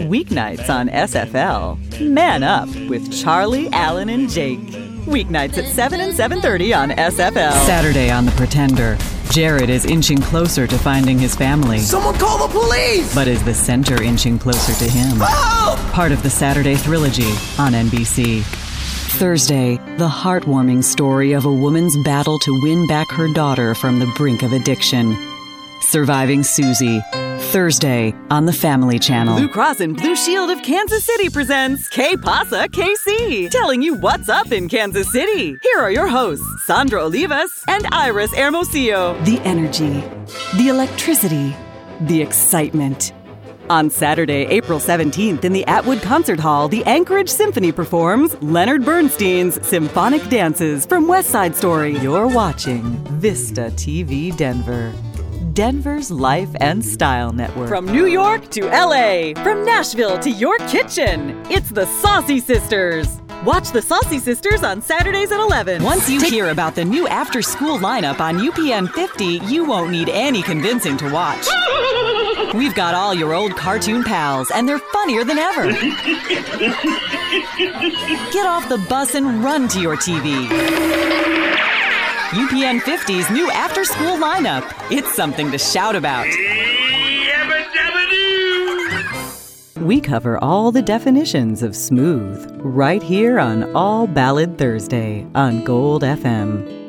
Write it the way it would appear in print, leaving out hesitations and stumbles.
Weeknights on SFL. Man Up with Charlie, Alan, and Jake. Weeknights at 7 and 7:30 on SFL. Saturday on The Pretender. Jared is inching closer to finding his family. Someone call the police! But is the center inching closer to him? Help! Part of the Saturday Trilogy on NBC. Thursday, the heartwarming story of a woman's battle to win back her daughter from the brink of addiction. Surviving Susie. Thursday on the Family Channel. Blue Cross and Blue Shield of Kansas City presents K-Pasa KC, telling you what's up in Kansas City. Here are your hosts, Sandra Olivas and Iris Hermosillo. The energy, the electricity, the excitement. On Saturday, April 17th in the Atwood Concert Hall, the Anchorage Symphony performs Leonard Bernstein's Symphonic Dances from West Side Story. You're watching Vista TV Denver. Denver's Life and Style Network. From New York to LA, from Nashville to your kitchen, it's the Saucy Sisters. Watch the Saucy Sisters on Saturdays at 11. Once you hear about the new after-school lineup on UPN 50, you won't need any convincing to watch. We've got all your old cartoon pals, and they're funnier than ever. Get off the bus and run to your TV. UPN 50's new after-school lineup. It's something to shout about. We cover all the definitions of smooth right here on All Ballad Thursday on Gold FM.